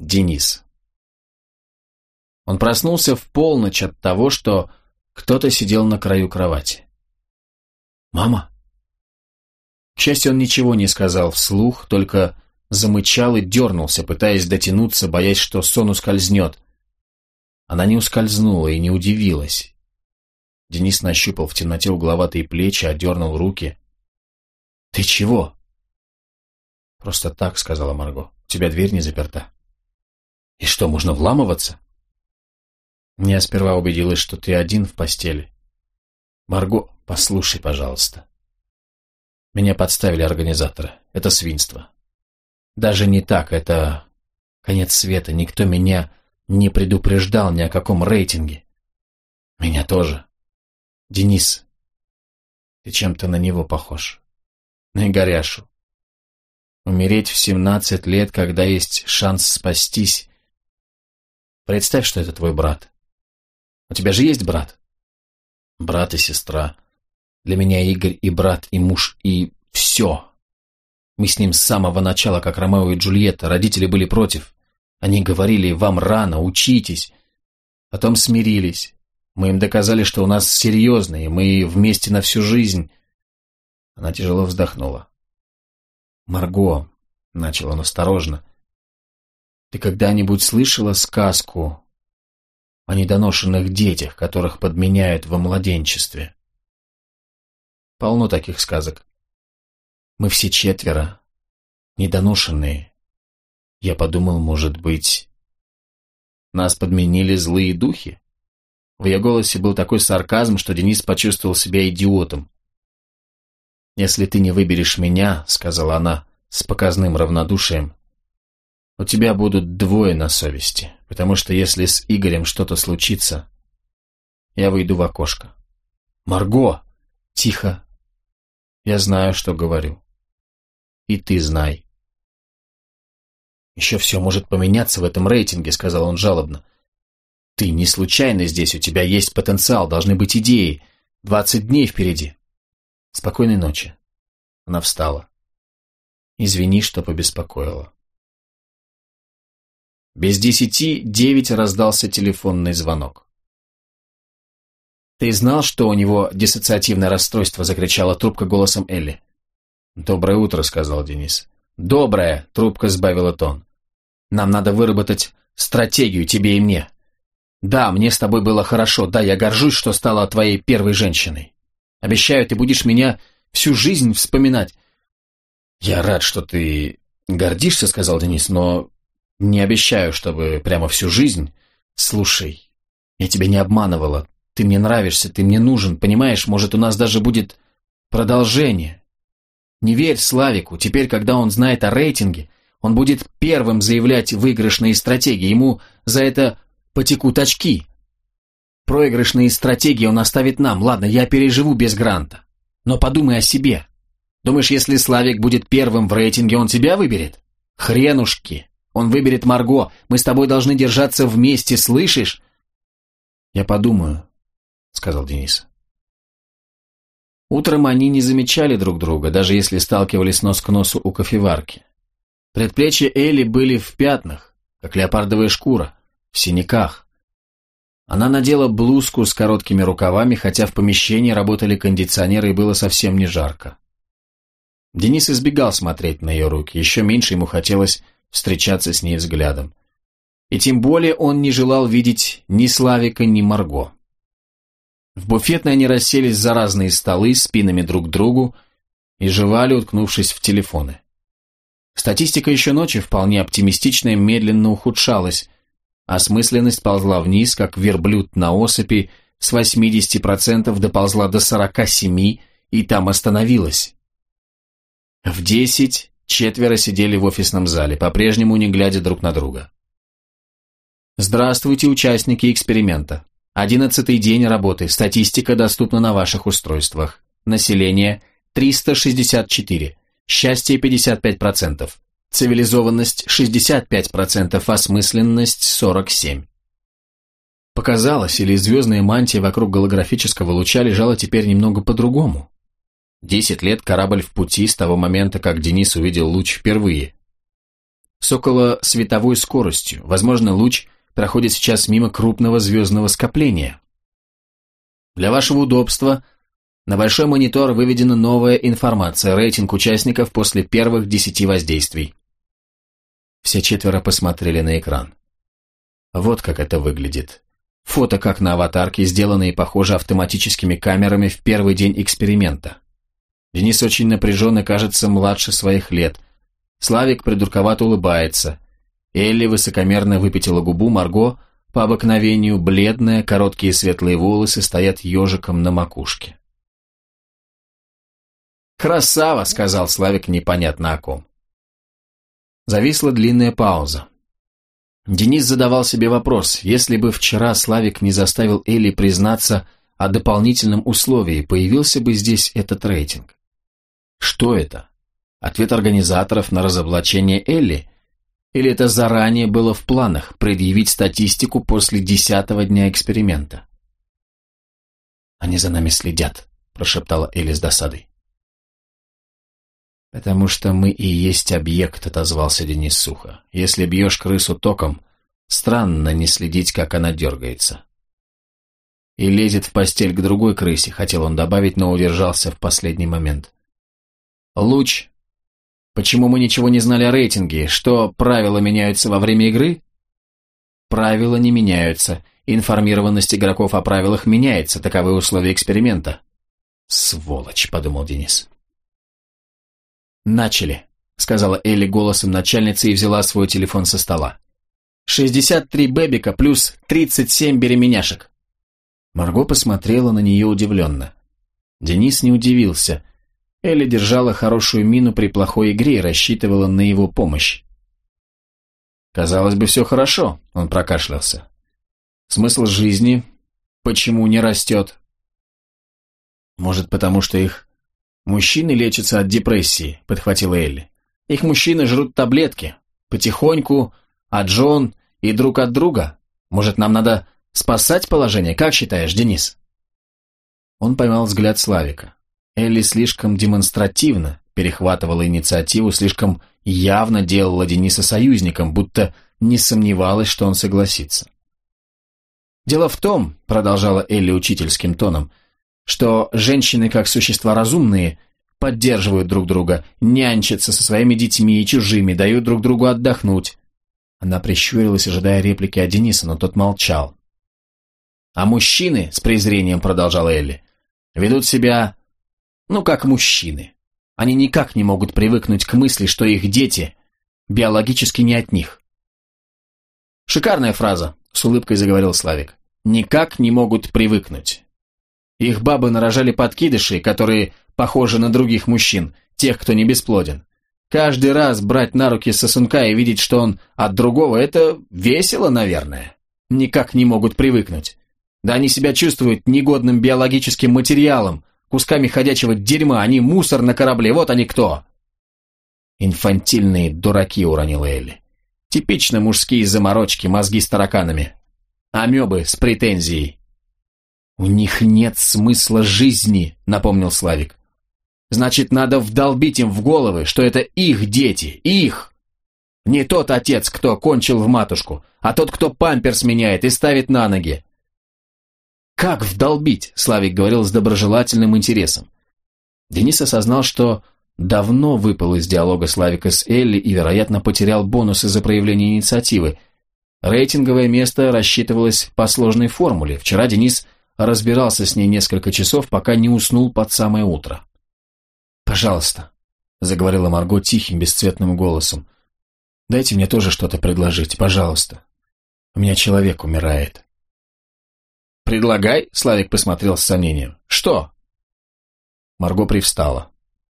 Денис. Он проснулся в полночь от того, что кто-то сидел на краю кровати. «Мама?» К счастью, он ничего не сказал вслух, только замычал и дернулся, пытаясь дотянуться, боясь, что сон ускользнет. Она не ускользнула и не удивилась. Денис нащупал в темноте угловатые плечи, одернул руки. «Ты чего?» «Просто так», — сказала Марго. «У тебя дверь не заперта». «И что, можно вламываться?» «Я сперва убедилась, что ты один в постели». «Марго, послушай, пожалуйста. Меня подставили организаторы. Это свинство. Даже не так, это конец света. Никто меня не предупреждал ни о каком рейтинге. Меня тоже. Денис, ты чем-то на него похож. На Игоряшу. Умереть в 17 лет, когда есть шанс спастись. Представь, что это твой брат. У тебя же есть брат? Брат и сестра. Для меня Игорь и брат, и муж, и все. Мы с ним с самого начала, как Ромео и Джульетта. Родители были против. Они говорили: вам рано, учитесь. Потом смирились. Мы им доказали, что у нас серьезно, и мы вместе на всю жизнь. Она тяжело вздохнула. «Марго», — начал он осторожно, — «ты когда-нибудь слышала сказку о недоношенных детях, которых подменяют во младенчестве?» «Полно таких сказок. Мы все четверо недоношенные. Я подумал, может быть, нас подменили злые духи?» В ее голосе был такой сарказм, что Денис почувствовал себя идиотом. «Если ты не выберешь меня, — сказала она с показным равнодушием, — у тебя будут двое на совести, потому что если с Игорем что-то случится, я выйду в окошко». «Марго!» «Тихо. Я знаю, что говорю. И ты знай». «Еще все может поменяться в этом рейтинге», — сказал он жалобно. «Ты не случайно здесь, у тебя есть потенциал, должны быть идеи. 20 дней впереди. Спокойной ночи». Она встала. «Извини, что побеспокоила». Без 10:09 раздался телефонный звонок. «Ты знал, что у него диссоциативное расстройство?» — закричала трубка голосом Элли. «Доброе утро», — сказал Денис. «Доброе», — трубка сбавила тон. «Нам надо выработать стратегию, тебе и мне. Да, мне с тобой было хорошо, да, я горжусь, что стала твоей первой женщиной. Обещаю, ты будешь меня всю жизнь вспоминать». «Я рад, что ты гордишься», — сказал Денис, «но не обещаю, чтобы прямо всю жизнь. Слушай, я тебя не обманывала. Ты мне нравишься, ты мне нужен, понимаешь, может, у нас даже будет продолжение. Не верь Славику, теперь, когда он знает о рейтинге, он будет первым заявлять выигрышные стратегии, ему за это потекут очки. Проигрышные стратегии он оставит нам, ладно, я переживу без гранта. Но подумай о себе. Думаешь, если Славик будет первым в рейтинге, он тебя выберет? Хренушки, он выберет Марго, мы с тобой должны держаться вместе, слышишь?» «Я подумаю», — сказал Денис. Утром они не замечали друг друга, даже если сталкивались нос к носу у кофеварки. Предплечья Элли были в пятнах, как леопардовая шкура, в синяках. Она надела блузку с короткими рукавами, хотя в помещении работали кондиционеры и было совсем не жарко. Денис избегал смотреть на ее руки, еще меньше ему хотелось встречаться с ней взглядом. И тем более он не желал видеть ни Славика, ни Марго. В буфетной они расселись за разные столы, спинами друг к другу, и жевали, уткнувшись в телефоны. Статистика еще ночью, вполне оптимистичная, медленно ухудшалась, а осмысленность ползла вниз, как верблюд на осыпи, с 80% доползла до 47% и там остановилась. В 10 четверо сидели в офисном зале, по-прежнему не глядя друг на друга. «Здравствуйте, участники эксперимента. 11-й день работы. Статистика доступна на ваших устройствах. Население 364. Счастье 55%. Цивилизованность 65%, осмысленность 47%. Показалось, или звездная мантия вокруг голографического луча лежала теперь немного по-другому. 10 лет корабль в пути с того момента, как Денис увидел луч впервые. с околосветовой скоростью. Возможно, луч проходит сейчас мимо крупного звездного скопления. Для вашего удобства на большой монитор выведена новая информация, рейтинг участников после первых 10 воздействий. Все четверо посмотрели на экран. Вот как это выглядит. Фото, как на аватарке, сделанные, похоже, автоматическими камерами в первый день эксперимента. Денис очень напряжен и кажется младше своих лет. Славик придурковато улыбается. Элли высокомерно выпятила губу, Марго, по обыкновению, бледная, короткие светлые волосы стоят ежиком на макушке. «Красава!» — сказал Славик непонятно о ком. Зависла длинная пауза. Денис задавал себе вопрос, если бы вчера Славик не заставил Элли признаться о дополнительном условии, появился бы здесь этот рейтинг. Что это? Ответ организаторов на разоблачение Элли? Или это заранее было в планах предъявить статистику после 10-го дня эксперимента? «Они за нами следят», – прошептала Элли с досадой. «Потому что мы и есть объект», – отозвался Денис сухо. «Если бьешь крысу током, странно не следить, как она дергается». «И лезет в постель к другой крысе», – хотел он добавить, но удержался в последний момент. «Луч. Почему мы ничего не знали о рейтинге? Что, правила меняются во время игры?» «Правила не меняются. Информированность игроков о правилах меняется. Таковы условия эксперимента». «Сволочь», – подумал Денис. «Начали», — сказала Элли голосом начальницы и взяла свой телефон со стола. 63 бэбика плюс 37 беременяшек. Марго посмотрела на нее удивленно. Денис не удивился. Элли держала хорошую мину при плохой игре и рассчитывала на его помощь. «Казалось бы, все хорошо», — он прокашлялся. «Смысл жизни почему не растет?» «Может, потому что их мужчины лечатся от депрессии», — подхватила Элли. «Их мужчины жрут таблетки. Потихоньку, от жен и друг от друга. Может, нам надо спасать положение? Как считаешь, Денис?» Он поймал взгляд Славика. Элли слишком демонстративно перехватывала инициативу, слишком явно делала Дениса союзником, будто не сомневалась, что он согласится. «Дело в том, — продолжала Элли учительским тоном, — что женщины, как существа разумные, поддерживают друг друга, нянчатся со своими детьми и чужими, дают друг другу отдохнуть». Она прищурилась, ожидая реплики от Дениса, но тот молчал. «А мужчины, — с презрением продолжала Элли, — ведут себя, как мужчины. Они никак не могут привыкнуть к мысли, что их дети биологически не от них». «Шикарная фраза», — с улыбкой заговорил Славик. «Никак не могут привыкнуть. Их бабы нарожали подкидышей, которые похожи на других мужчин, тех, кто не бесплоден. Каждый раз брать на руки сосунка и видеть, что он от другого, это весело, наверное. Никак не могут привыкнуть. Да они себя чувствуют негодным биологическим материалом, кусками ходячего дерьма, они мусор на корабле, вот они кто». «Инфантильные дураки», — уронила Элли. «Типично мужские заморочки, мозги с тараканами. Амебы с претензией». «У них нет смысла жизни», — напомнил Славик. «Значит, надо вдолбить им в головы, что это их дети, их. Не тот отец, кто кончил в матушку, а тот, кто памперс меняет и ставит на ноги». «Как вдолбить?» — Славик говорил с доброжелательным интересом. Денис осознал, что давно выпал из диалога Славика с Элли и, вероятно, потерял бонусы за проявление инициативы. Рейтинговое место рассчитывалось по сложной формуле. Вчера Денис разбирался с ней несколько часов, пока не уснул под самое утро. «Пожалуйста», — заговорила Марго тихим, бесцветным голосом, — «дайте мне тоже что-то предложить, пожалуйста. У меня человек умирает». «Предлагай», — Славик посмотрел с сомнением. «Что?» Марго привстала.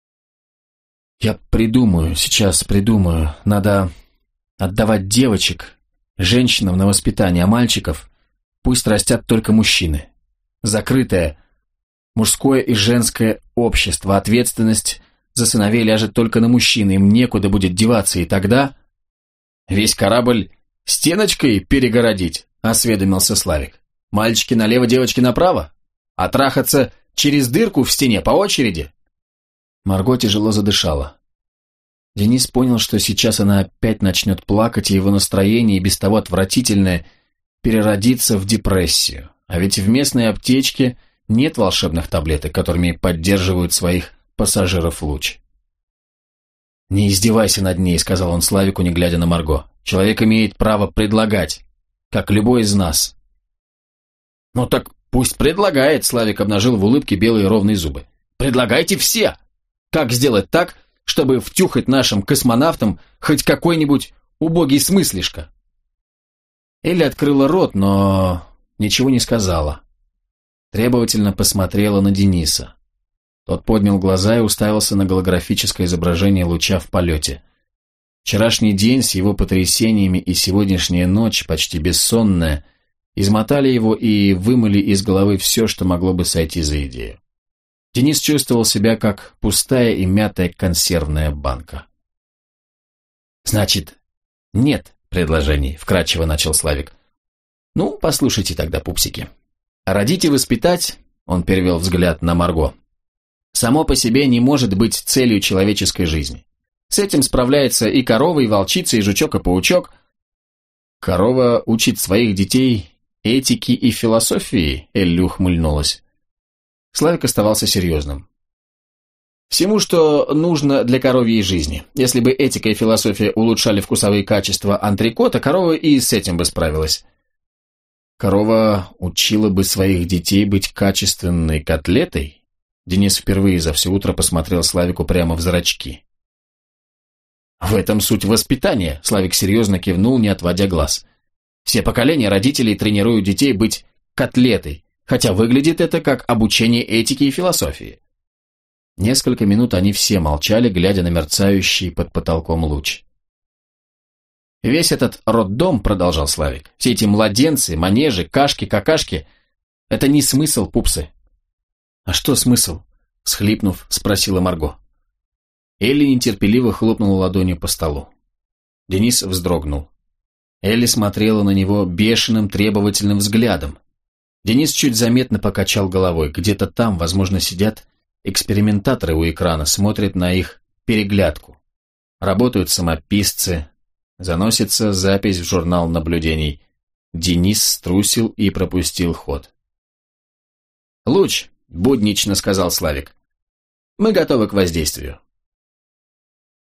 «Я придумаю, сейчас придумаю. Надо отдавать девочек женщинам на воспитание, а мальчиков пусть растят только мужчины. Закрытое мужское и женское общество, ответственность за сыновей ляжет только на мужчин, им некуда будет деваться, и тогда весь корабль стеночкой перегородить», — осведомился Славик. «Мальчики налево, девочки направо? А трахаться через дырку в стене по очереди?» Марго тяжело задышала. Денис понял, что сейчас она опять начнет плакать, и его настроение, и без того отвратительное, переродится в депрессию. А ведь в местной аптечке нет волшебных таблеток, которыми поддерживают своих пассажиров луч. «Не издевайся над ней», — сказал он Славику, не глядя на Марго. «Человек имеет право предлагать, как любой из нас». «Ну так пусть предлагает», — Славик обнажил в улыбке белые ровные зубы. «Предлагайте все! Как сделать так, чтобы втюхать нашим космонавтам хоть какой-нибудь убогий смыслишко?» Элли открыла рот, но ничего не сказала. Требовательно посмотрела на Дениса. Тот поднял глаза и уставился на голографическое изображение луча в полете. Вчерашний день с его потрясениями и сегодняшняя ночь, почти бессонная, измотали его и вымыли из головы все, что могло бы сойти за идею. Денис чувствовал себя как пустая и мятая консервная банка. «Значит, нет предложений», — вкратчиво начал Славик. «Ну, послушайте тогда, пупсики. Родить и воспитать», — он перевел взгляд на Марго, «само по себе не может быть целью человеческой жизни. С этим справляется и корова, и волчица, и жучок, и паучок. Корова учит своих детей этике и философии», — Элли ухмыльнулась. Славик оставался серьезным. «Всему, что нужно для коровьей жизни. Если бы этика и философия улучшали вкусовые качества антрикота, корова и с этим бы справилась». «Корова учила бы своих детей быть качественной котлетой?» Денис впервые за все утро посмотрел Славику прямо в зрачки. «В этом суть воспитания», — Славик серьезно кивнул, не отводя глаз. «Все поколения родителей тренируют детей быть котлетой, хотя выглядит это как обучение этике и философии». Несколько минут они все молчали, глядя на мерцающий под потолком луч. «Весь этот роддом, — продолжал Славик, — все эти младенцы, манежи, кашки, какашки — это не смысл, пупсы». «А что смысл?» — всхлипнув, спросила Марго. Элли нетерпеливо хлопнула ладонью по столу. Денис вздрогнул. Элли смотрела на него бешеным, требовательным взглядом. Денис чуть заметно покачал головой. Где-то там, возможно, сидят экспериментаторы у экрана, смотрят на их переглядку. Работают самописцы, заносится запись в журнал наблюдений. Денис струсил и пропустил ход. «Луч», — буднично сказал Славик. «Мы готовы к воздействию.